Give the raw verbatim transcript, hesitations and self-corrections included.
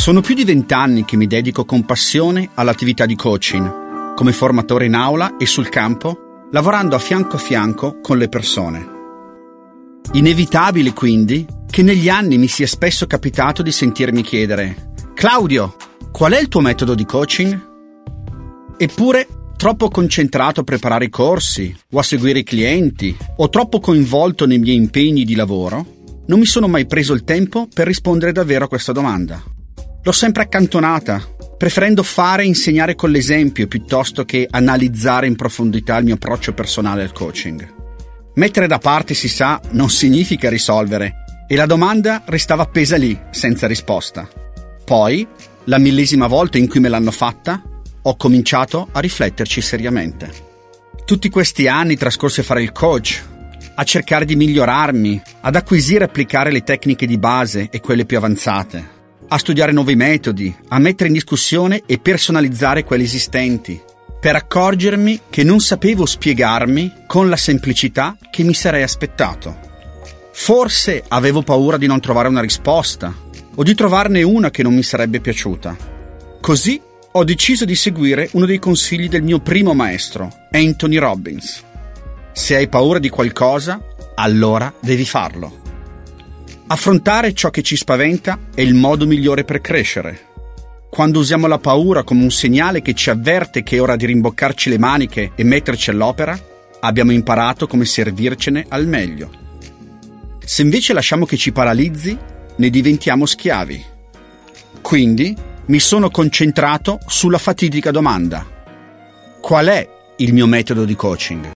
Sono più di vent'anni che mi dedico con passione all'attività di coaching, come formatore in aula e sul campo, lavorando a fianco a fianco con le persone. Inevitabile quindi che negli anni mi sia spesso capitato di sentirmi chiedere: Claudio, qual è il tuo metodo di coaching? Eppure, troppo concentrato a preparare i corsi o a seguire i clienti, o troppo coinvolto nei miei impegni di lavoro, non mi sono mai preso il tempo per rispondere davvero a questa domanda. L'ho sempre accantonata, preferendo fare e insegnare con l'esempio piuttosto che analizzare in profondità il mio approccio personale al coaching. Mettere da parte, si sa, non significa risolvere, e la domanda restava appesa lì, senza risposta. Poi, la millesima volta in cui me l'hanno fatta, ho cominciato a rifletterci seriamente. Tutti questi anni trascorsi a fare il coach, a cercare di migliorarmi, ad acquisire e applicare le tecniche di base e quelle più avanzate, a studiare nuovi metodi, a mettere in discussione e personalizzare quelli esistenti, per accorgermi che non sapevo spiegarmi con la semplicità che mi sarei aspettato. Forse avevo paura di non trovare una risposta, o di trovarne una che non mi sarebbe piaciuta. Così ho deciso di seguire uno dei consigli del mio primo maestro, Anthony Robbins. Se hai paura di qualcosa, allora devi farlo. Affrontare ciò che ci spaventa è il modo migliore per crescere. Quando usiamo la paura come un segnale che ci avverte che è ora di rimboccarci le maniche e metterci all'opera, abbiamo imparato come servircene al meglio. Se invece lasciamo che ci paralizzi, ne diventiamo schiavi. Quindi mi sono concentrato sulla fatidica domanda: qual è il mio metodo di coaching?